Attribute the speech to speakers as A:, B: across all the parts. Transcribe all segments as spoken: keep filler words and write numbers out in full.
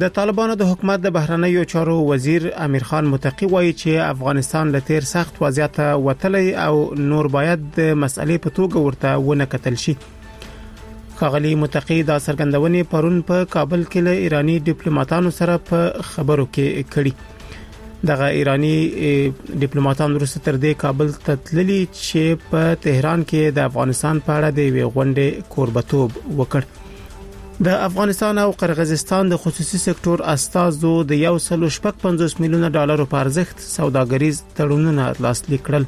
A: د طالبانو د حکومت د بهرنیو چارو وزیر امیر خان متقی وایي چې افغانستان له تیر سخت وضعیت وتلی او نور باید د مسئلې په توګه ورته ونه کتل شي. ښاغلي متقی دا څرګندونې پرون په کابل کې له ایرانی ډیپلوماټانو سره په خبرو کې کړي. دغه ایرانی ډیپلوماټان وروسته تر دې کابل ته تللي چې په تهران کې د افغانستان په اړه د یوې غونډې کوربتوب وکړ. د افغانستان او قرغیزستان د خصوصي سکتور استازو د یو سل شپږ پنځوس میلیونه ډالرو په ارزښت سوداګریز تړونونه لاسلیک کړل.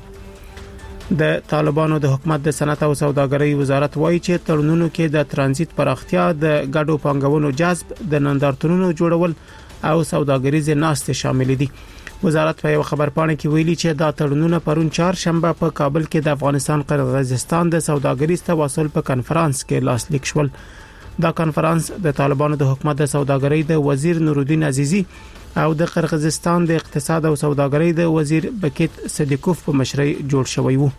A: د طالبانو د حکومت د صنعت او سوداګرۍ وزارت وایي چې تړونونو کې د ترانزیت پراختیا، د ګډو پانګونو جذب، د نندارتونونو جوړول او سوداګریز ناستې شامل دي. وزارت په یو خبرپاڼه کې ویلي چې دا تړونونه پرون چهارشنبه په کابل کې د افغانستان قرغیزستان د سوداګریز تواصل په کنفرانس کې لاسلیک شول. دا کنفرانس د طالبانو د حکومت د سوداګرۍ د وزیر نورالدین عزیزی او د قرغیزستان د اقتصاد او سوداګرۍ د وزیر بکیت صدیقوف په مشرۍ جوړ شوی وو.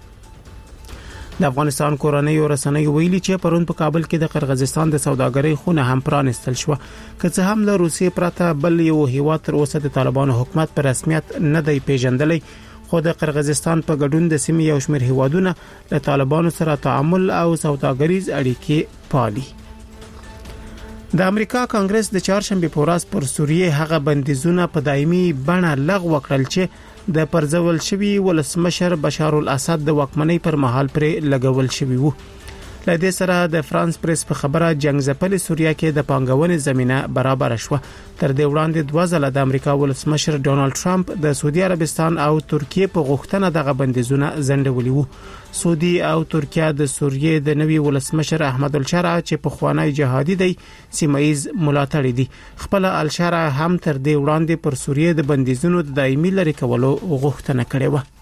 A: د افغانستان کورنۍ رسنۍ ویلي چې پرون په کابل کې د قرغیزستان د سوداګرۍ خونه هم پرانستل شو، که څه هم له روسیې پرته بل یو هیواد تر اوسه د طالبانو حکومت په رسمیت نه دی پیژندلی، خو د قرغیزستان په ګډون د سیمې یو شمېر هیوادونه له طالبانو سره تعامل او سوداګریز اړیکې پالي. د امریکا کانګرس د چهارشنبه په ورځ پر سوریه هغه بندیزونه په دایمي بڼه لغوه کړل چې د پرځول شوی ولسمشر بشار الاسد د واکمنۍ پر مهال پرې لګول شوی وو. له دې سره د فرانس پریس په خبره جنگ ځپلې سوریه کې د پانګونې زمينه برابر شوه. تر دې وړاندې دوه ځله د امریکا ولسمشر ډونالد ټرمپ د سعودي عربستان او ترکیه په غوښتنه دغه بندیزونه ځنډولي وو. سعودي او ترکیه د سوریه د نوي ولسمشر احمد الشرع چې په خوانی جهادي دی سیمایز ملاتړي دي. خپل الشرع هم تر دې وړاندې پر سوریه د بندیزونو د دایمي لري کولو غوښتنه کړې و.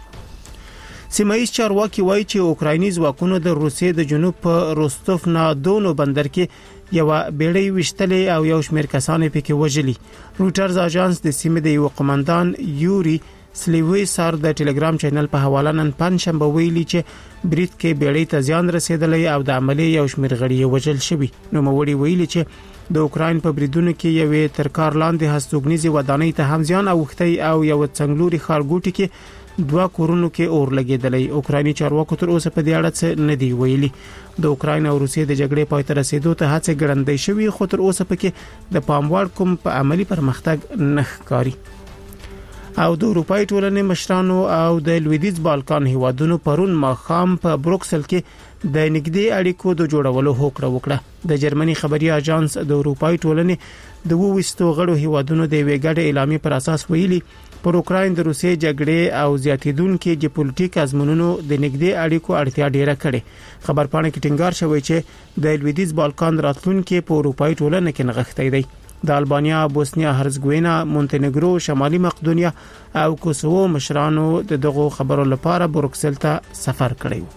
A: سیمایز چارواکي وایي چې اوکرایني ځواکونو د روسیې د جنوب په روستوف نا دونو بندر کې یو بیړۍ وشتلې او یو شمېر کسان پکې وژلي. روټرز اژانس د سیمې د یو قومندان یوري سلیوي سار د ټلګرام چینل په حواله نن پنځشنبه ویلي چې بریټ کې بیړۍ ته زیان رسیدلی او د عملي یو شمېر غړي وژل شوي. نو موړي ویلي چې د اوکراین په بریدونو کې یوې تر کار لاندې هستوګنیزي ودانۍ ته هم زیان اوښتی او یو څنګلوري ښارګوټي کې دوه کورونو کې اور لګیدلی. اوکرایني چارواکو تر اوسه په دې اړه څه نه دی ویلي. د اوکراین او روسیې د جګړې پای ته رسیدو ته هڅې ګړندۍ شوي، خو تر اوسه پکې د پاموړ کوم په عملی پرمختګ نه ښکاري. او د اروپای ټولنې مشرانو او د لویدیځ بالکان هیوادونو پرون ماښام په بروکسل کې د نږدې اړیکو د جوړولو هوکړه وکړه. د جرمني خبري اژانس د اروپای ټولنې د وويستو غړو هیوادونو د ویګړې اعلامیې پر اساس ویلي پر اوکراین د روسیې جګړې او زیاتیدونکو جیوپولیټیک ازمونونو د نږدې اړیکو اړتیا ډیره کړې. خبرپاڼه کې ټینګار شوی چې د لویدیځ بالکان راتلونکو په اروپای ټولنه کې نغښتې دی. د البانیا، بوسنیا هرزګوینا، مونتنیګرو، شمالي مقدونیا او کوسوو مشرانو د دغه خبرو لپاره بروکسل ته سفر کړی.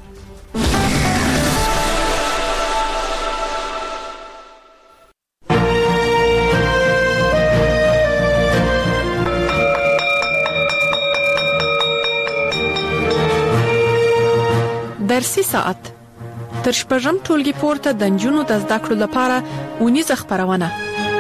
B: درسي ساعت تر شپږم ټولګي پورته د نجونو د زده کړو لپاره اونیزه خبرونه.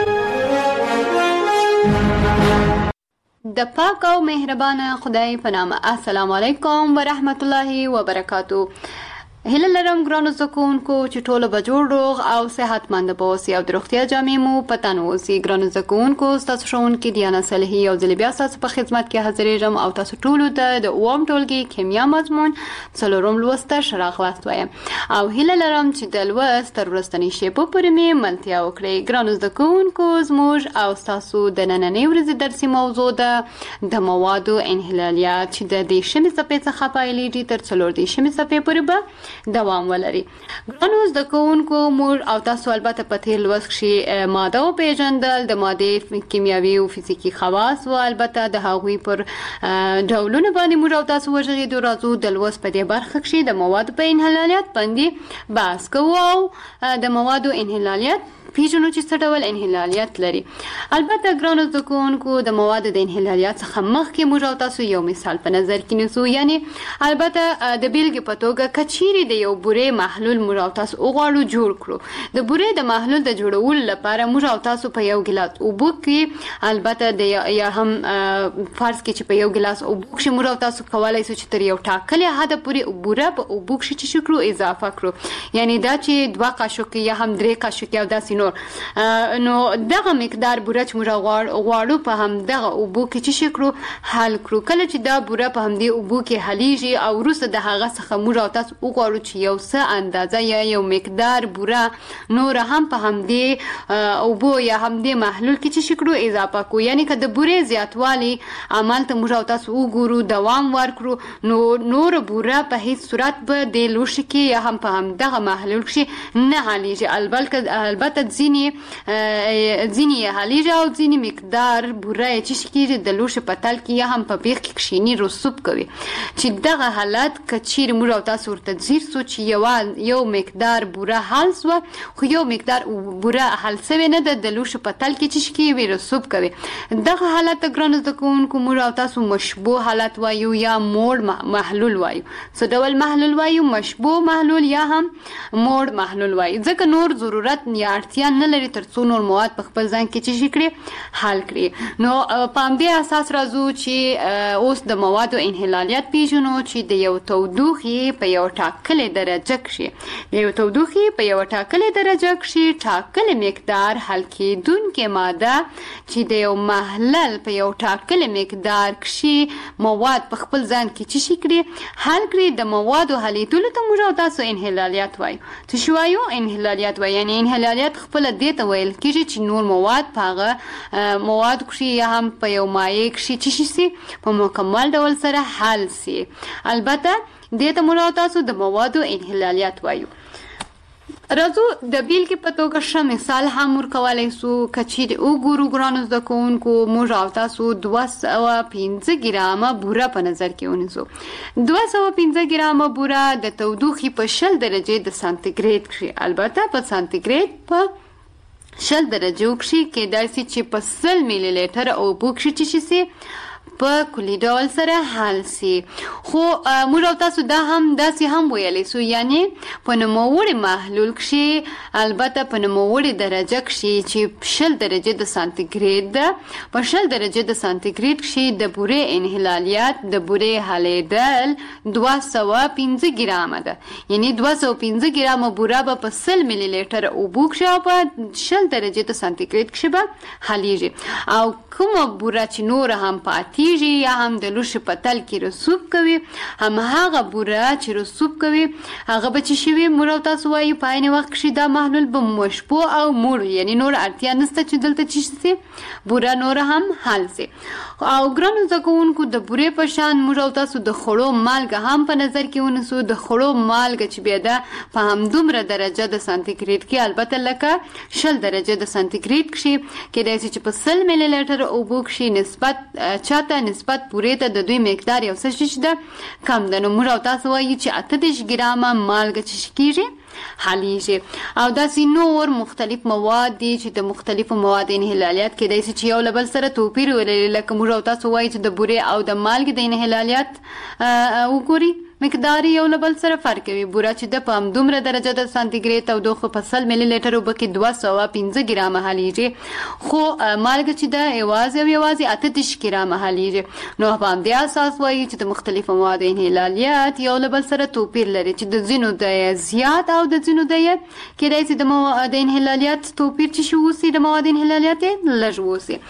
C: د پاک او مهربان خدای په نام. السلام علیکم ورحمت الله وبرکاتو. هله لرم ګرانو زکونکو چې ټول به جوړ روغ او صحتمند اوسئ او د روغتیا جامې مو په تن اوسئ. ګرانو زکونکو تاسو ښوونکي دیانا صالحي او ځل بیا تاسو په خدمت کې حاضرېږم او تاسو ټول ته د اووم ټولګي کیمیا مضمون څلورم لوسته شراغ واست وایم او هله لرم چې د لوست تر ورستنی شیپو پورې مې ملتیا وکړئ. ګرانو زکونکو زموږ او تاسو د نننۍ ورځې درسي موضوع ده د موادو انحلالیات چې د دې شمې صفحې څخه پایلېږي تر څلور دې شمې صفحې پورې به دوام ولري. ګرانو زده کوونکو موږ او تاسو البته په تیر لوست کې ماده او پیژندل د ماده کیمیاوي او فزیکی خواص او البته د هغوی پر ډولونه باندې موږ او تاسو وژغېدو. راځو د لوست په دې برخه کې د موادو په انحلالیات باندې بحث کوو او د موادو انحلالیات پیژنو چې څه ډول انحلالیت لري. البته ګرانو زده کوونکو د موادو د انحلالیت څخه مخکې موږ او تاسو یو مثال په نظر کې نیسو. یعنی البته د بیلګې په توګه کچيري د یو بورې محلول موږ او تاسو وغواړو جوړ کړو. د بورې د محلول د جوړولو لپاره موږ او تاسو په یو ګلاس اوبو کې البته د یا هم فرض کې چې په یو ګلاس اوبو کې موږ او تاسو کولای شو چې تر یو ټاکلې حد پورې بوره په اوبو کې چې شکرو اضافه کړو. یعنی دا چې دوه قاشقې یا هم درې قاشقې او داسې نور، نو دغه مقدار بوره چې موږ غواړو په هم دغه اوبو کې چې شکرو حل کړو. کله چې دا بوره په همدې اوبو کې حلیږي او وروسته د هغه څخه موږ او تاسو وغواړو چې یو څه اندازه یا یو مقدار بوره نور هم په همدې اوبو یا همدې محلول کې چې شکرو اضافه کړو. یعنی که د بورې زیاتوالی عمل ته موږ او تاسو وګورو، دوام ورکړو، نو نور بوره په هیڅ صورت به د لوښي کې یا هم په همدغه محلول کې نه حلیږي. البته ځینې ځینې یې حلیږي او ځینې مقدار بوره یې چې کېږي د لوښي په تل کې یا هم په بیخ کې کښېني، رسوب کوي. چې دغه حالت که چیرې موږ او تاسو ورته ځیر سو چې یو مقدار بوره حل سوه خو یو مقدار بوره حل سوې نه ده، د لوښي په تل کې چې کېږي رسوب کوي، دغه حالت ته ګرانو زده کوونکو موږ او تاسو مشبوه حالت وایو یا موړ محلول وایو. څه ډول محلول وایو؟ مشبوه محلول یا هم موړ محلول وایو. ځکه نور ضرورت یا اړتیا نه لري تر څو نور مواد په خپل ځان کې چې کړي حل کړي. نو په همدې اساس راځو چې اوس د موادو انحلالیت پیژنو چې د یو تودوخې په یو ټاکلې درجه کې د یو تودوخې په یو ټاکلې درجه کې ټاکلې مقدار حل کېدونکې ماده چې د یو محلل په یو ټاکلې مقدار کې مواد په خپل ځان کې چې کړي حل کړي، د موادو حلیدلو ته موږ او تاسو انحلالیت وایو. څه شی وایو؟ انحلالیت وایو. یعنی انحلالیت خپل دې ته ویل کېږي چې نور مواد په هغه مواد کې یا هم په یو مایع کې چې شي په مکمل ډول سره حل سي. البته دې ته موږ او تاسو د موادو انحلالیت وایو. راځو د بیلګې په توګه ښه مثال هم ورکولی سو. که چیرې وګورو ګرانو زده کوونکو موږ او تاسو دوه سوه پنځه ګرامه بوره په نظر کې ونیسو. دوه سوه پنځه ګرامه بوره د تودوخې په شل درجې د سانتیګریډ کښې، البته په سانتیګریډ په شل درجو کښې کېدای سي چې په سل میلی لیټر اوبو کښې چې سي په کلي ډول سره حل سي. خو موږ او تاسو دا هم داسې هم ویلی سو، یعنی په نوموړي محلول کښې البته په نوموړي درجه کښې چې شل درجې د سانتیګریډ ده، په شل درجې د سانتیګریډ کښې د بورې انحلالیت د بورې حلیدل دوه سوه پنځه ګرامه ده. یعنی دوه سوه پنځه ګرامه بوره به په سل میلی لیټر اوبو کښې او په شل درجې د سانتیګریډ کښې به حلیږي. او کومه بوره چې نوره هم پاتې یا هم د لوښي په تل کې رسوب کوي، هم هغه بوره چې رسوب کوي هغه به چې شوي موږ او تاسو وایو په عین وخت کښې دا محلول به مشبوع او موړ، یعنی نور اړتیا نشته چې دلته چې سي بوره نوره هم حل سي. او ګرانو زده کوونکو د بورې په شان موږ او تاسو د خوړو مالګه هم په نظر کې ونیسو. د خوړو مالګه چې بیا ده په همدومره درجه د سانتیګریډ کې، البته لکه شل درجه د سانتیګریډ کښې کېدای سي چې په سل میلی لیټر اوبو کښې نسبت چاته نسبت بورې ته د دوی مقدار یو څه چې ده کم ده. نو موږ او تاسو وایو چې اته دېرش ګرامه مالګه چې کېږي حلیږي. او داسې نور مختلف مواد دي چې د مختلفو مواد انحلالیت کېدای سي چې یو له بل سره توپیر ولري. لکه موږ او تاسو وایو چې د بورې او د مالګې د انحلالیت وګوري مقدار یو له بل سره فرق کوي. بوره چې ده په همدومره درجه د سانتیګریډ تودوخه په سل میلی لیټر اوبه کې دوه سوه پنځه ګرامه حلیږي، خو مالګه چې ده یوازې او یوازې اته دېرش ګرامه حلیږي. نو په همدې اساس وایي چې د مختلفو موادو انحلالیت یو له بل سره توپیر لري، چې د ځینو د زیات او د ځینو د کېدای سي د مواد انحلالیت توپیر چې شي اوسي، د مواد انحلالیت یې لږ اوسي.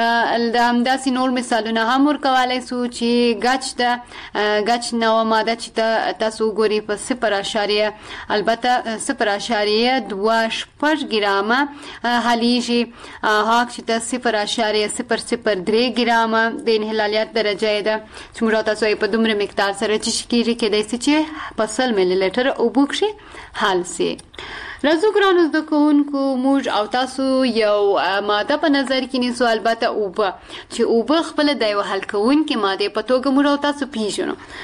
C: همداسې نور مثالونه هم ورکولی سو چې ګچ ده، ګچ نوعه ماده چې تاسو وګورئ په صفر اشاریه البته صفر اشاریه دوه شپږ ګرامه حلیږي. هاک چې د صفر اشاریه صفر صفر درې ګرامه د انحلالیت درجه ده چې موږ تاسو په دومره مقدار سره چې کېږي کېدای سي چې په سل میلی لیټر اوبو کښې حل سي. راځو ګرانو زده کوونکو موږ او تاسو یو ماده په نظر کې نیسو، البته اوبه، چې اوبه خپله د یو حل کوونکې مادې په توګه موږ او تاسو پیژنو.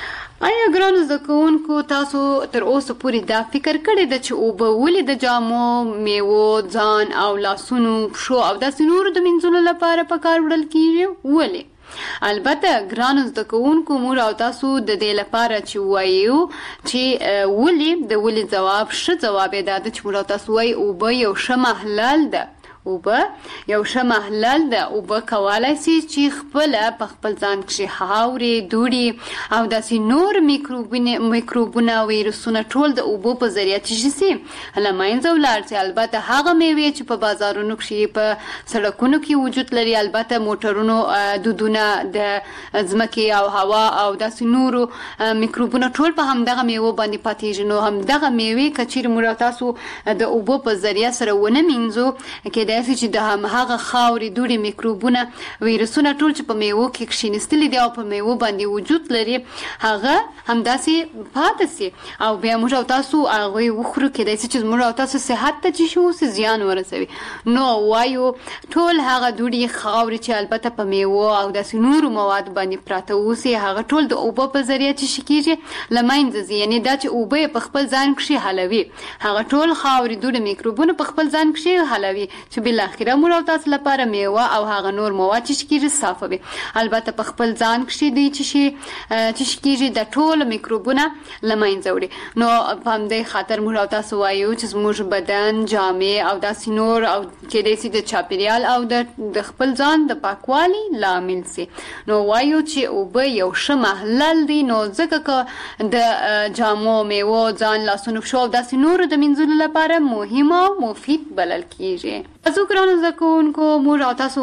C: آیا ګرانو زده کوونکو تاسو تر اوسه پورې دا فکر کړی ده چې اوبه ولې د جامو، میوو، ځان او لاسونو، پښو او داسې نورو د مینځلو لپاره په کار وړل کیږي؟ ولې؟ البته ګرانو زده کوونکو موږ او تاسو د دې لپاره چې وایو چې ولې د ولې ځواب ښه ځواب یې دا ده چې موږ او تاسو وایو اوبه یو ښه محلل ده. اوبه یو ښه محلل ده. اوبه کولای شي چې خپل په خپل ځان کې خاورې، دوړې او داسې نور میکروبونه میکروبونه ویروسونه ټول د اوبو په ذریعه تشي سي له منځه ولاړ سي. البته هغه میوې چې په بازارونو کې، په سړکونو کې وجود لري، البته موټرونو دودونه د ځمکې او هوا او داسې نورو میکروبونه ټول په همدغه میوو باندې پاتېږي. نو همدغه میوې که چیرې موږ تاسو د اوبو په ذریعه سره ونه مینځو، کېدای شي چې د همهغه خاورې، دوړې، میکروبونه، ویروسونه ټول چې په میوو کې کښېنستلي دي او په میوو باندې وجود لري هغه همداسې پاتې سي او بیا موږ او تاسو هغوی وخورو. کېدای شي چې موږ او تاسو صحت ته چې شي اوسي زیان ورسوي. نو وایو ټول هغه دوړې، خاورې چې البته په میوو او داسې نورو مواد باندې پراته اوسي هغه ټول د اوبو په ذریعه چې شي کېږي له منځه ځي. یعنې دا چې اوبه یې په خپل ځان کښې حلوي، هغه ټول خاورې، دوړې، میکروبونه په خپل ځان کښې حلوي چې بالاخره موږ او تاسو لپاره میوه او هغه نور مواد چې کېږي صافوي. البته په خپل ځان کښې دی چې شي چې کېږي د ټولو میکروبونه له منځه وړي. نو په همدې خاطر موږ او تاسو وایو چې زموږ بدن، جامې او داسې نور او کېدای شي د چاپېریال او د خپل ځان د پاکوالي لامل سي. نو وایو چې اوبه یو ښه محلل دی. نو ځکه که د جامو، میوو، ځان، لاسونو، پښو او داسې نورو د مینځلو لپاره مهم او مفید بلل کېږي. تاسو ګرانو زده کوونکو موږ او تاسو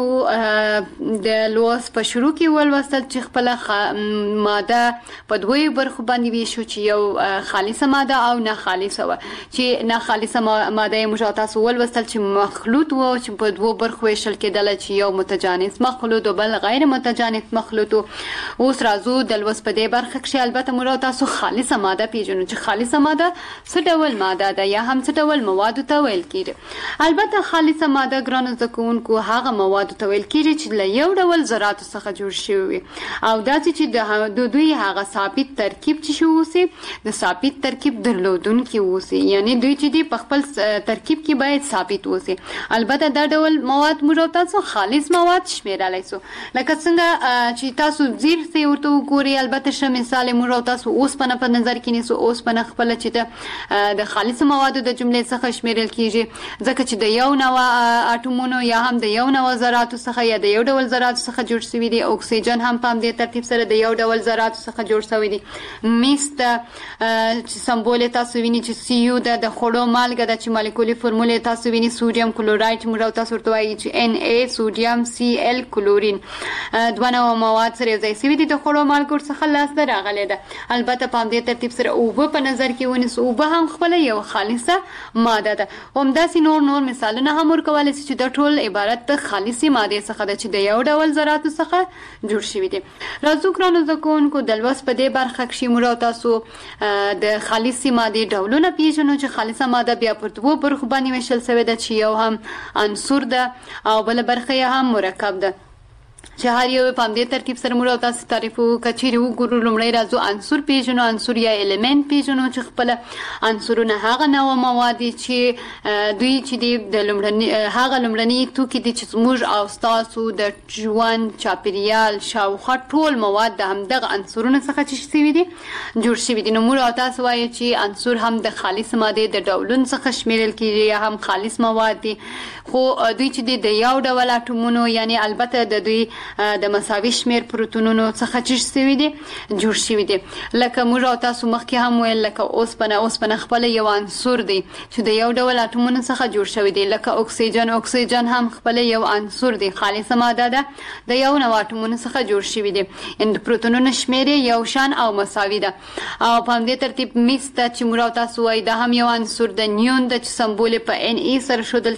C: د لوست په شروع کې ولوستل چې خپله ماده په دوی برخو باندې ویشو چې یو خالصه ماده او نه خالصه وه. چې نه خالصه ماده یې موږ او تاسو ولوستل چې مخلوط و چې په دوو برخو ویشل کېدله چې یو متجانس مخلوط او بل غیر متجانس مخلوط. اوس راځو د لوست په دې برخه کې البته موږ او تاسو خالصه ماده پیژنو چې خالصه ماده څه ډول ماده ده یا هم څه ډول موادو ته ویل کېږي. البته خالصه ماده ګرانو زده کوونکو هغه موادو ته ویل کېږي چې له یو ډول ذراتو څخه جوړ شوي وي او داسې چې د دوی هغه ثابت ترکیب چې شي اوسي د ثابت ترکیب درلودونکي اوسي. یعنی دوی چې دي په خپل ترکیب کې باید ثابت اوسي. البته دا ډول مواد موږ تاسو خالص مواد شمیرلی سو لکه څنګه چې تاسو زیر سي ورته وګورئ. البته ښه مثال موږ تاسو اوسپنه په نظر کې نیسو. اوسپنه خپله چې د خالص موادو د جملې څخه شمیرل کېږي ځکه چې د یو نوع اټومونو یا هم د یو نوع ذراتو څخه یا د یو ډول ذراتو څخه جوړ شوي دي. اکسیجن هم په همدې ترتیب سره د یو ډول ذراتو څخه جوړ شوی دي. میس ته چې سمبول تاسو ویني چې سی یو ده، د خوړو مالګه ده چې مالیکولي فرمول تاسو ویني سوډیم کلورایډ موږ تاسو ورته وایي چې ان ای سوډیم سی ال کلورین. دوه نوع مواد سره یو ځای شوي دي د خوړو مالګو څخه لاسته راغلی ده. البته په همدې ترتیب سره اوبه په نظر کې ونیسو. اوبه هم خپله یو خالصه ماده ده. همداسې نور نور مثالونه هم ورکولی شي چې د ټول عبارت د خالصې مادې څخه ده چې د یو ډول ذراتو څخه جوړ شوي دي. راځو ګرانو زده کوونکو د لوست په دې برخه کښې موږ تاسو د خالصې مادې ډولونه پیژنو چې خالصه ماده بیا پر دوو برخو باندې ویشل شوې ده چې یو هم عنصر ده او بله برخه یې هم مرکب ده چې هر یو په همدې ترتیب سره موږ تاسو تعریف وکړو. که چیرې وګورو لومړی راځو عنصر پیژنو. عنصر یا الیمنټ پیژنو چې خپله عنصرونه هغه نوع مواد دي چې دوی چې دي د لومړني هغه لومړني توکي دي چې زموږ او ستاسو د ژوند، چاپېریال، شاوخوا ټول مواد د همدغه عنصرونو څخه چې شوي دي جوړ شوي دي. نو موږ او تاسو وایو چې عنصر هم د خالص مادې د ډولونو څخه شمیرل کېږي یا هم خالص مواد دي. خو دوی چې دي د یو ډول اټومونو یعنی البته د دوی د مساوي شمیر پروتونونو څخه چې شوي دي جوړ شوي دي. لکه موږ او تاسو مخکې هم ویل لکه اوسپنه. اوسپنه خپله یو عنصر دی چې د یو ډول اټومونو څخه جوړ شوی دی. لکه اکسیجن. اکسیجن هم خپله یو عنصر دی، خالصه ماده ده، د یو نوع اټومونو څخه جوړ شوي دي. یعنې د پروتونونو شمیر یې یو شان او مساوي ده. او په همدې ترتیب میس ته چې موږ او تاسو وایي دا هم یو عنصر ده. نیون ده چې سمبول یې په ان ای سره ښودل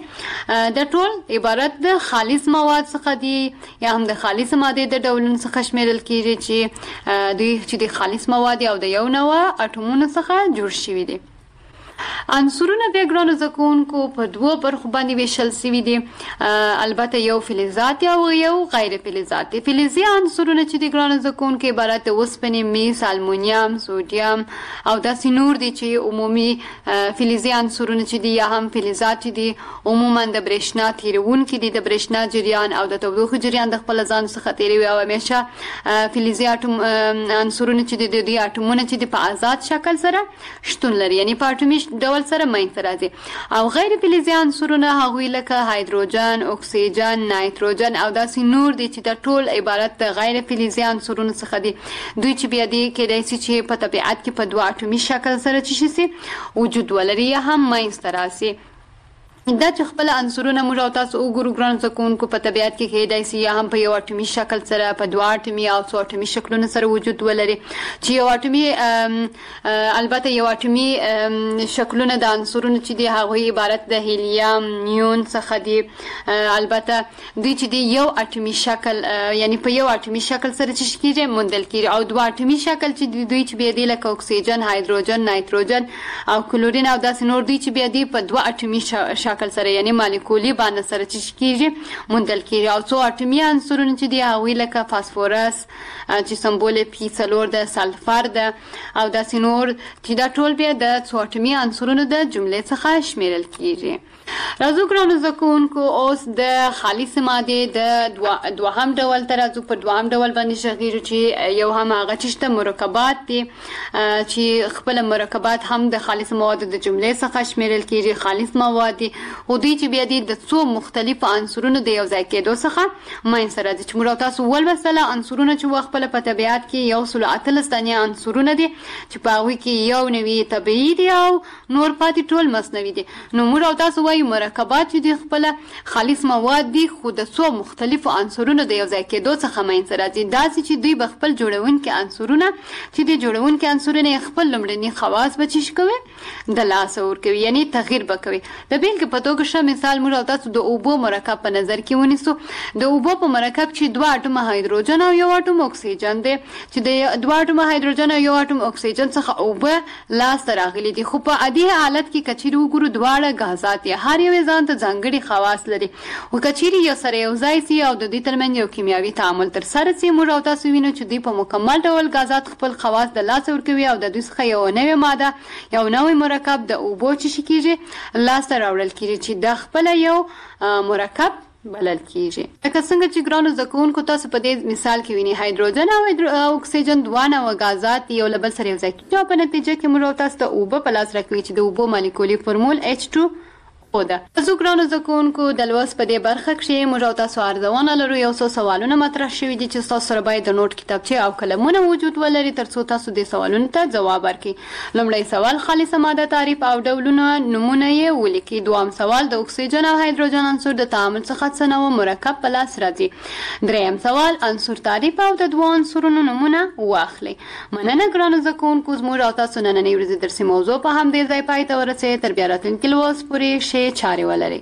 C: کېږي. دا ټول عبارت د خالص مواد څخه دي یا هم د خالص مادې د ډولونو څخه شمیرل کېږي چې دوی چې د خالص مواد او د یو نوع اټومونو څخه جوړ شوي دي. عنصرونه به ګرانو زکونکو په دوه برخو باندې ویشل شوي دي، البته یو فلزات او یو غیر فلزات دي. فلزي عنصرونه چې د ګرانو زکونکو عبارت د اوسپنې، میس، المونیم، سوډیم او داسې نور دي چې عمومي فلزي عنصرونه چې دي یا هم فلزات دي عموما د برېښنا تیرونکي دي، د برېښنا جریان او د تودوخې جریان د خپل ځان څخه تیروي او همیشه فلزي اټوم عنصرونه چې دي د دې اټومونه چې د په آزاد شکل سره شتون لري، یعنی په اټومي ډول سره منځته راځي. او غیر فلزي عنصرونه هغوی لکه هایدروجن، اکسیجن، نایتروجن او داسې نور دي چې د ټول عبارت د غیر فلزي عنصرونو څخه دي. دوی چې بیا دي کېدای شي چې په طبیعت کې په دوه اټومي شکل سره چې شي وجود ولري یا هم منځته راسي. دا چې خپل عنصرونه موږ او تاسو وګورو ګرانو زکونکو په طبیعت کې کېدای شي یا هم په یو اټومي شکل سره، په دوه اټومي او څو اټومي شکلونو سره وجود ولري. چې یو اټومي البته یو اټومي شکلونه د عنصرونو چې دي هغوی عبارت د هیلیم، نیون څخه دي. البته دوی چې دي یو اټومي شکل یعنی په یو اټومي شکل سره چې کېږي موندل کېږي، او دوه اټومي شکل چې دوی چې بیا دي لکه اکسیجن، هایدروجن، نایتروجن او کلورین او داسې نور دوی چې بیا دي په دوه اټومي شکل شکل سره یعنی مالیکولي باندې سره چې کېږي موندل کېږي. او څو اټومي عنصرونه چې دي هغوی لکه فاسفورس چې سمبول یې پي څلور ده، سلفر ده او داسې نور چې دا ټول بیا د څو اټومي عنصرونو د جملې څخه شمیرل کېږي. راځو ګرانو زکونکو اوس د خالص مادې د دوهم ډول ته راځو. په دوهم ډول باندې شغیږو چې یو هم هغه چې شته مرکبات دي چې خپل مرکبات هم د خالص موادو د جملې څخه شمیرل کېږي. خالص مواد دي خو دوی چې بیا دي د څو مختلفو عنصرونو د یو ځای کېدو څخه منځته راځي. چې موږ تاسو ولوستله عنصرونه چې خپل په طبیعت کې یو سل اتلس دانې عنصرونه دي چې په هغوی کې یو نوي طبیعي دي او نور پاتې ټول مصنوعي دي. نو موږ تاسو وایو مرکبات چې دي خپل خالص مواد دي خو د څو مختلفو عنصرونو د یو ځای کېدو څخه منځته راځي. داسې چې دوی به خپل جوړونکي عنصرونه چې دي جوړونکي عنصرونه خپل لومړني خواص به چی کوي د لاسه ورکوي، یعنی تغییر به کوي. د بیلګې په توګه ښه مثال موږ او تاسو د اوبو مرکب په نظر کې ونیسو. د اوبو په مرکب چې دوه اټومه هایدروجن او یو اټوم اکسیجن دی، چې د دوه اټومه هایدروجن او یو اټوم اکسیجن څخه اوبه لاسته راغلي دي، خو په عادي حالت کې که چیرې وګورو دواړه غازات دي، هر یو ځان ته ځانګړي خواص لري. خو که چیرې یو سره یو ځای سي او د دوی ترمنځ یو کیمیاوي تعامل ترسره سي، موږ او تاسو وینو چې دوی په مکمل ډول غازات خپل خواص د لاسه ورکوي او د دوی څخه یو نوې ماده، یو نوی مرکب د اوبو چې کېږي لاسته راوړل کېږي چې د خپل یو مرکب بلل کېږي. لکه څنګه چې ګرانو زکونکو تاسو په دې مثال کې ویني هایدروجن او اکسیجن دوه نوع غازات یو له بل سره یو ځای کېږي او په نتیجه کې موږ تاسو ته اوبه په لاس راکوي چې د اوبو مالیکولي فورمول ایچ ټو او ده. تاسو ګرانو زکونکو د لوست په دې برخه کې موږ تاسو ارزونه لرو. یو څو سوالونه مطرح شوي دي چې تاسو سره باید د نوٹ کتابچه او قلمونه وجود ولري ترڅو تاسو د سوالونو ته ځواب ورکړئ. لومړی سوال خالصه ماده تعریف او ډولونه نمونه یې ولیکئ. دوم سوال د اکسیجن او هایدروجن عنصر د تعامل څخه څه نوع مرکب په لاس راځي. دریم سوال عنصر تعریف او د دوه عنصرونو نمونه واخلئ. مننه ګرانو زکونکو، زموږ او تاسو نننۍ ورځې درسي موضوع په همدې ځای پای ته ورسېده. تر بیا راتلونکي لوست پورې چاري ولري.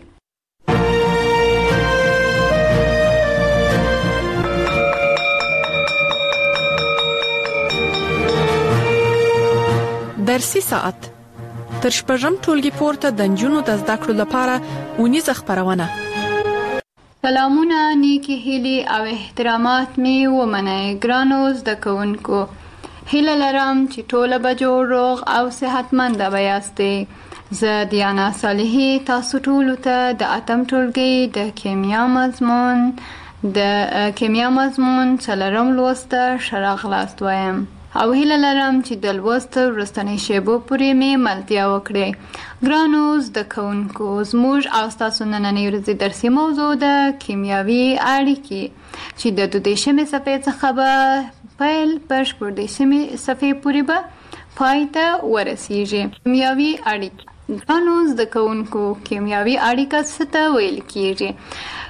B: درسي ساعت تر شپږم ټولګي پورته د نجونو د زده کړو لپاره ونیزه خبرونه.
C: سلامونه، نیکی هیلې او احترامات می ومنئ ګرانو زده کوونکو. هیله لرم چې ټوله به جوړ، روغ او صحتمنده به یاستئ. زه دیانا صالحی تاسو ټولو ته د اتم ټولګي د کیمیا مضمون د کیمیا مضمون څلورم لوست ښه راغلاست وایم او هیله لرم چې د لوست وروستنۍ شیبو پورې مې ملتیا وکړئ. ګرانو زده کوونکو، زموږ او ستاسو نننۍ ورځې درسي موضوع د کیمیاوي اړیکې چې د دوه دېرشمې صفحې څخه به پیل پر شپږ دېرشمې صفحې پورې به پای ته ورسیږي. کیمیاوي اړیکې ګرانو زده کوونکو، کیمیاوي اړیکه څه ته ویل کېږي؟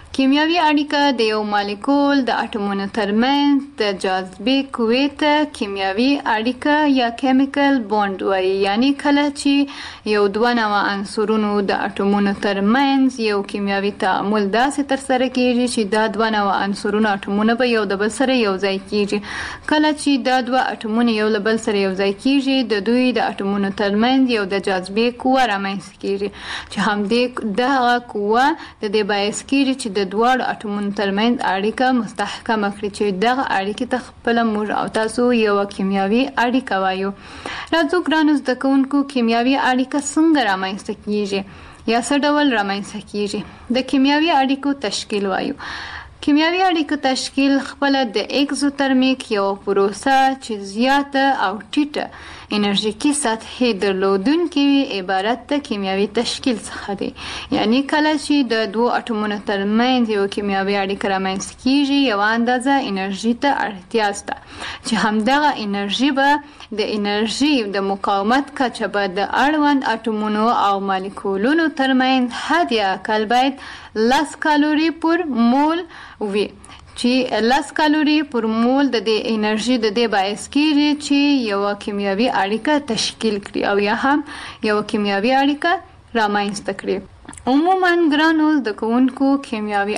C: کیمیاوي اړیکه د یو مالیکول د اټومونو ترمنځ د جاذبې قوې ته کیمیاوي اړیکه یا کیمیکل بوند وایي. یعنی کله چې یو دوه نوع عنصرونو د اټومونو ترمنځ یو کیمیاوي تعامل داسې ترسره کیږي چې دا دوه نوع عنصرونو اټومونه به یو د بل سره یو ځای کیږي. کله چې دا دوه اټومونه یو له بل سره یو ځای کیږي د دوی د اټومونو ترمنځ یو د جاذبې قوه رامنځته کیږي چې همدې دغه قوه د دې باعث کیږي چې د دواړو اټومونو ترمنځ اړیکه مستحکمه کړي چې دغه اړیکې ته خپله موږ او تاسو یوه کیمیاوي اړیکه وایو. راځو ګرانو زده کوونکو کیمیاوي اړیکه څنګه رامنځته کیږي یا څه ډول رامنځته کیږي. د کیمیاوي اړیکو تشکیل وایو. کیمیاوي اړیکو تشکیل خپله د اکزوترمیک یو پروسه چې زیاته او ټیټه انرژیکي سطحې درلودونکې وي عبارت د کیمیاوي تشکیل څخه دی. یعنی کله چې د دوو اټومونو ترمنځ یو کیمیاوي اړیکه رامنځته کیږي یوه اندازه انرژي ته اړتیا شته چې همدغه انرژي به د انرژي د مقاومت کچه به د اړوند اټومونو او مالیکولونو ترمنځ حد اقل باید لس کالوري پر مول وي چې لس کالوري پر مول د دې انرژي د دې باعث کیږي چې یو کیمیاوي اړیکه تشکیل کړي او یا هم یو کیمیاوي اړیکه رامنځته کړي. عموما ګرانو زده کوونکو کیمیاوي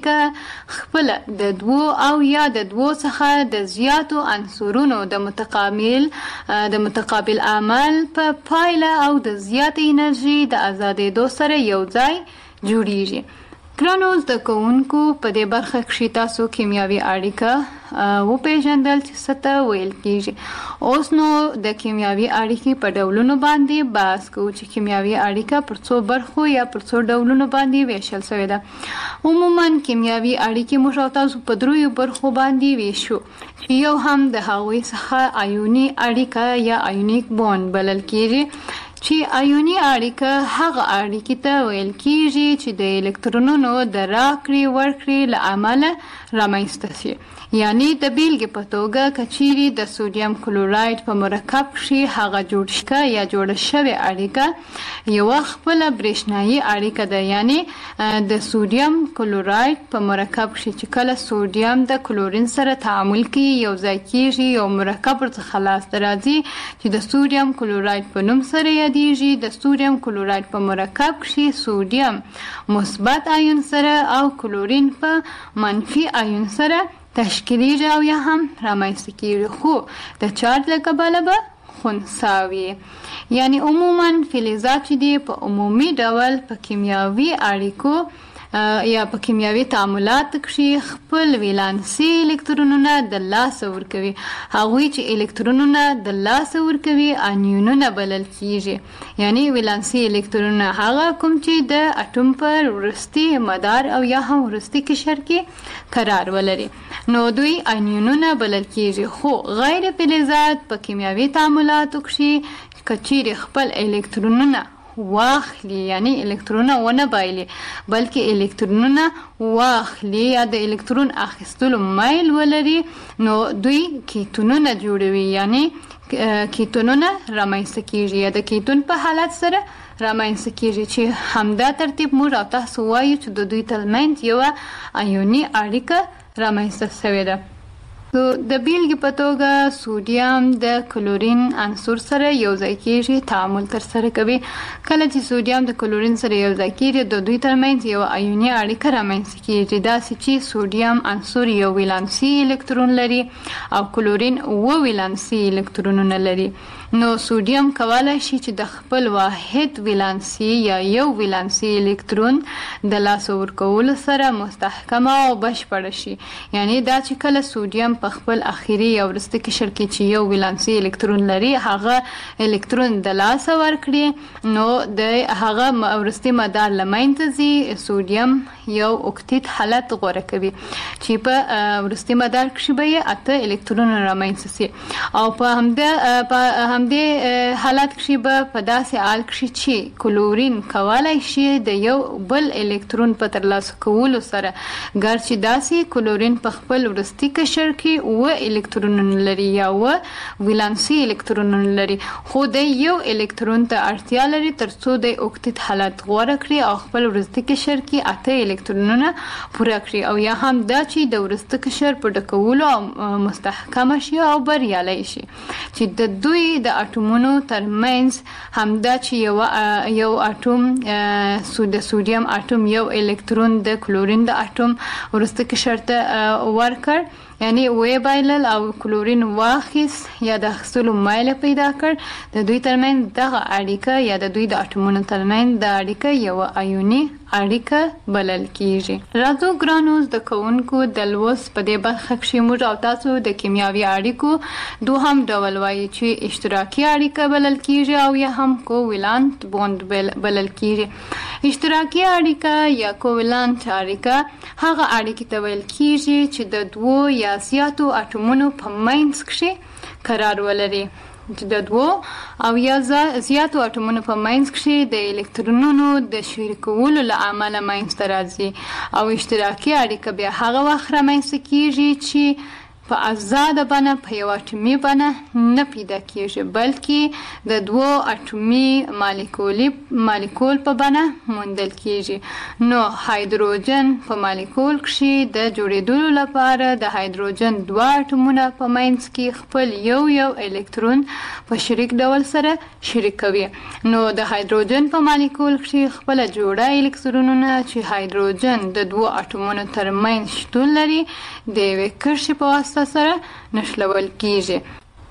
C: اړیکه خپل د دوو او یا د دوو څخه د زیاتو عنصرونو د متقابل د متقابل عمل په پایله او د زیات انرژي د ازادېدو سره یو ځای جوړیږي. ګرانو زده کوونکو په دې برخه کې تاسو کیمیاوي اړیکه وپېژندل چې څه ته ویل کیږي. اوس نو د کیمیاوي اړیکې په ډولونو باندې بحث کوو چې کیمیاوي اړیکه پر څو برخو یا پر څو ډولونو باندې ویشل شوې ده. عموما کیمیاوي اړیکې موږ او تاسو په دریو برخو باندې ویشو چې یو هم د هغوی څخه آیوني اړیکه یا آیونیک بوند بلل کیږي چې آیوني اړیکه هغه اړیکې ته ویل کیږي چې د الکترونونو د راکړې ورکړې له امله رامنځته شي. یعنی د بیلګې په توګه که چیرې د سوډیم کلوراید په مرکب کښې هغه جوړ شوه یا جوړه شوې اړیکه یوه خپله برېښنایي اړیکه ده. یعنی د سوډیم کلوراید په مرکب کښې چې کله سوډیم د کلورین سره تعامل کوي یو ځای کیږي یو مرکب ورڅخه لاسته راځي چې د سوډیم کلوراید په نوم سره یادیږي. د سوډیم کلوراید په مرکب کښې سوډیم مثبت آیون سره او کلورین په منفي آیون سره تشکیلیږي او یا هم رامنځته کیږي خو د چارج له کبله به خنثی وي. یعنی عموما فلزات چې دي په عمومي ډول په کیمیاوي اړیکو یا په کیمیاوي تعاملات کښې خپل ولانسي الکترونونه د لاسه ورکوي. هغوی چې الکترونونه د لاسه ورکوي انیونونه بلل کیږي. یعنی ولانسي الکترونونه هغه کوم چې د اټوم پر وروستي مدار او یا هم وروستي قشر کې قرار ولري نو دوی انیونونه بلل کیږي. خو غیر فلزات په کیمیاوي تعاملاتو کښې که چیرې خپل الکترونونه واخلي یعنی الکترونونه ونه بایلي بلکې الکترونونه واخلي یا د الکترون اخیستلو میل ولري نو دوی کیتونونه جوړوي. یعنی کیتونونه رامنځته کیږي یا د کیتون په حالت سره رامنځته کیږي چې همدا ترتیب موږ او تاسو وایو چې د دوی ترمنځ یوه آیوني اړیکه رامنځته شوې ده. د بیلګې په توګه سوډیم د کلورین عنصر سره یو ځای کیږي تعامل ترسره کوي. کله چې سوډیم د کلورین سره یو ځای کیږي د دوی ترمنځ یوه آیوني اړیکه رامنځته کیږي داسې چې سوډیم عنصر یو ولانسي الکترون لري او کلورین اوه ولانسي الکترونونه لري. نو سوډیم کولی شي چې د خپل واحد ولانسي یا یو ولانسي الکترون د لاسه ورکولو سره مستحکمه او بشپړه شي. یعنی دا چې کله سوډیم په خپل اخیری یا وروستي قشر کې چې یو ولانسي الکترون لري هغه الکترون د لاسه ورکړي نو د هغه وروستي مدار له منځه ځي. سوډیم یو اوکتیت حالت غوره کوي چې په وروستي مدار کښې به یې اته الکترونونه رامنځته سي او په همدې په همدې حالت کښې به په داسې حال کښې چې کلورین کولی شي د یو بل الکترون په ترلاسه کولو سره ګرچې داسې کلورین په خپل وروستي قشر کې اوه الکترونونه لري یا اوه ولانسي الکترونونه لري خو د یو الکترون ته اړتیا لري تر څو د اوکتیت حالت غوره کړي او خپل وروستي قشر کې اته الکترونونه پوره کړي او یا هم دا چې د ورسته قشر په ډکولو مستحکم شي او بریالي شي چې د دوی د اټومونو ترمنځ همدا چې یو یو اټوم د سودیم اټوم یو الکترون د کلورین د اټوم ورسته قشر ته ورکړ یعنی وی بایلل او کلورین واخیس یا د اخیستلو مایل پیدا کړ د دوی ترمنځ دغه اړیکه یا د دوی د اټومونو ترمنځ د اړیکه یو ایوني اړیکه بلل کیږي. راځو ګرانو زده کوونکو د لوست په دې برخه کې موږ او تاسو د کیمیاوي اړیکو دوهم ډول وایي چې اشتراکي اړیکه بلل کیږي او یا هم کوولانت بوند بلل کیږي. اشتراکي اړیکه یا کوولانت اړیکه هغه اړیکه ته ویل کیږي چې د دوو یا زیاتو اټومونو په منځ کې قرار ولري چې د دوو او یا زیاتو اټومونو په منځ کې د الکترونونو د شریکولو له امله منځته راځي او اشتراکي اړیکه بیا هغه وخت رامنځته کیږي چې په آزاده بڼه په یو اټومي بڼه نه پیدا کیږي بلکې د دوو اټومي مالیکولي مالیکول په بڼه موندل کیږي. نو هایدروجن په مالیکول کې د جوړېدلو لپاره د هایدروجن دوه اټومونه په منځ کې خپل یو یو الکترون په شریک ډول سره شریکوي. نو د هایدروجن په مالیکول کې خپل جوړه الکترونونه چې هایدروجن د دوو اټومونو ترمنځ شتون لري د یوې کرښې په واسطه سره نښلول کیږي.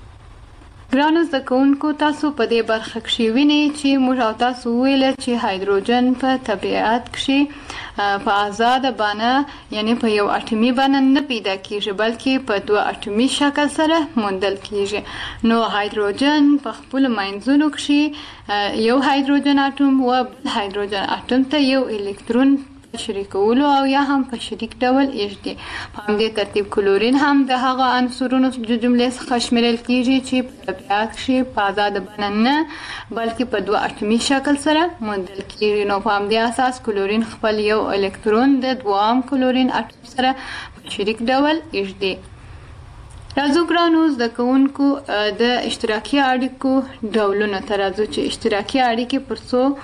C: ګرانو زده کوونکو تاسو په دې برخه کې وینئ چې موږ او تاسو ویل چې هایدروجن په طبیعت کې په آزاده بڼه یعنی په یو اټومي بڼه نه پیدا کیږي بلکې په دوه اټومي شکل سره موندل کیږي. نو هایدروجن په خپل منځونو کې یو هایدروجن اټوم او بل هایدروجن اټوم ته یو الکترون شریکولو او یا هم په شریک ډول ایږدي. په همدې ترتیب کلورین هم د هغه عنصرونو د جملې څخه شمیرل کیږي چې په طبیعت کې په آزاده بڼه نه بلکې په دوه اټومي شکل سره موندل کیږي. نو په همدې اساس کلورین خپل یو الکترون د دوام کلورین اټوم سره په شریک ډول ایږدي. راځو ګرانو زده کوونکو د اشتراکي اړیکو ډولونه ته راځو چې اشتراکي اړیکې پر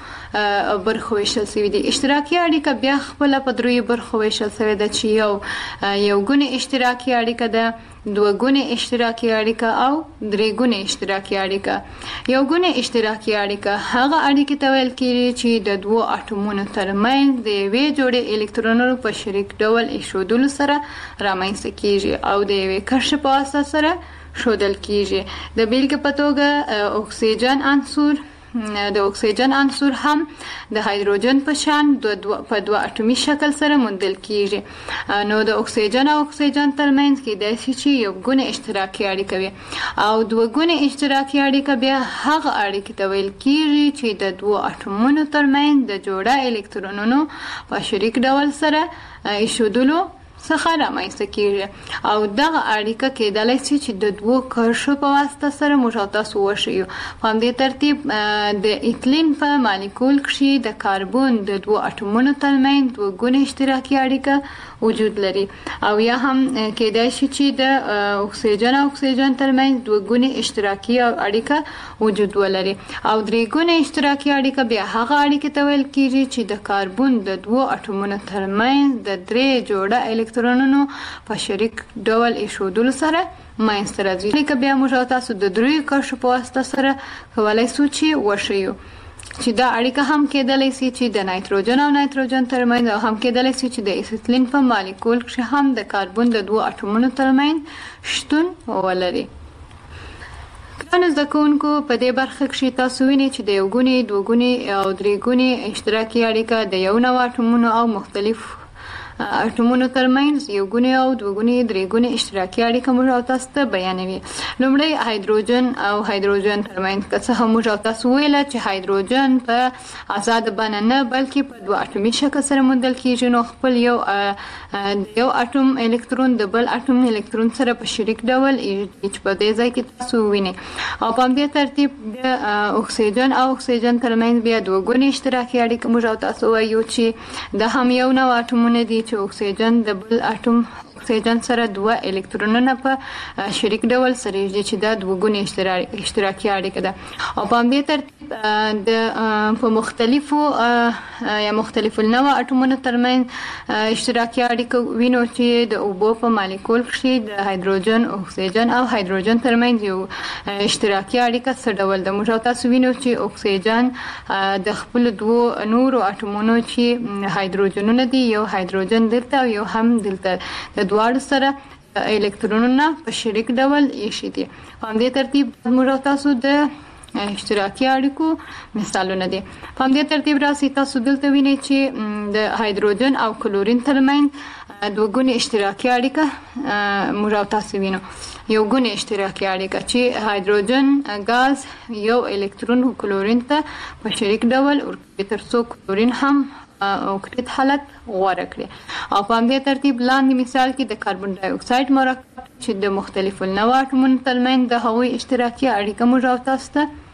C: څو برخو ویشل شوي دي. اشتراکي اړیکه بیا خپله په دریو برخو ویشل شوې ده چې یو یو ګونې اشتراکي اړیکه ده، دوه ګونې اشتراکي اړیکه او درې ګونې اشتراکي اړیکه. یو ګونې اشتراکي اړیکه هغه اړیکې ته ویل کېږي چې د دوو اټومونو ترمنځ د یوې جوړې الکترونونو په شریک ډول ایښودلو سره رامنځته کېږي او د یوې کرښې په واسطه سره ښودل کېږي. د بیلګې په توګه اکسیجن عنصر د اکسیجن عنصر هم د هایدروجن په شان په دوه اټومي شکل سره موندل کیږي. نو د اکسیجن او اکسیجن ترمنځ کېدای شي چې یو ګونه اشتراکي اړیکه وي او دوه ګونه اشتراکي اړیکه بیا هغه اړیکې ته ویل کیږي چې د دوه اټومونو ترمنځ د جوړه الکترونونو په شریک ډول سره ایښودلو څخه رامنځته کیږي او دغه اړیکه کېدلی شي چې د دوو کرښو په واسطه سره موږ او تاسو وښیو. په همدې ترتیب د ایتلین په مالیکول کې د کاربون د دوو اټومونو ترمنځ دوه ګونې اشتراکي اړیکه وجود لري او یا هم کېدای شي چې د اکسیجن او اکسیجن ترمنځ دوه ګونې اشتراکي اړیکه وجود ولري او درې ګونې اشتراکي اړیکه بیا هغه اړیکې ته ویل کېږي چې د کاربون د دوو اټومونو ترمنځ د درې جوړه الکترونونو په شریک ډول ایښودلو سره منځته راځي. لکه بیا موږ او تاسو د دریو کرښو په واسطه سره کولی شو چې وښیو چې دا اړیکه هم کېدلی شي چې د نایتروجن او نایتروجن ترمنځ او هم کېدلی شي چې د اسیتلین په مالیکول کې هم د کاربون د دوو اټومونو ترمنځ شتون ولري. ګرانو زده کوونکو په دې برخه کې تاسو وینئ چې د یو ګونې، دوه ګونې او درې ګونې اشتراکي اړیکه د یو نوع اټومونو او مختلف اټومونو ترمنځ یو ګونې او دوه ګونې درې ګونې اشتراکي اړیکه موږ او تاسو ته بیانوي. لومړی هایدروجن او هایدروجن ترمنځ که څه هم موږ او تاسو ویله چې هایدروجن په آزاده بڼه نه بلکې په دوه اټومي شکل سره موندل کېږي نو خپل یو یو اټوم الکترون د بل اټوم الکترون سره په شریک ډول چې په دې ځای کې تاسو وینئ او په همدې ترتیب د اکسیجن او اکسیجن ترمنځ بیا دوه ګونې اشتراکي اړیکه موږ او تاسو وایو چې دا هم یو نوع اټومونه دي چې اکسیجن د بل اټوم اکسیجن سره دوه الکترونونه په شریک ډول سره یې چې د دوه ګونې اشتراکي اړیکه ده او په همدې ترتیب د په مختلفو یا مختلف النوع اټومونو ترمنځ اشتراکي اړیکه وینو چې د اوبو په مالیکول کې د هایدروجن اکسیجن او هایدروجن ترمنځ یو اشتراکي اړیکه څه ډول ده. موږ تاسو وینو چې اکسیجن د خپل دوه نورو اټومونو چې هایدروجنونه دي یو هایدروجن دلته او یو هم دلته د دواړو سره الکترونونه په شریک ډول ایښي دي. په همدې ترتیب موږ تاسو د اشتراکي اړیکو مثالونه دي. په همدې ترتیب راسي تاسو دلته وینئ چې د هایدروجن او کلورین ترمنځ دوه ګونې اشتراکي اړیکه موږ تاسو وینو یو ګونې اشتراکي اړیکه چې هایدروجن غاز یو الکترون کلورین ته په شریک ډول ورکوي ترڅو کلورین هم اوکتیت حالت غوره کړي. او په همدې ترتیب لاندې مثال کې د کاربن ډای اکساید مرکب چې د مختلفو النوع اټومونو ترمنځ د هغوی اشتراکي اړیکه موږ تاسو ته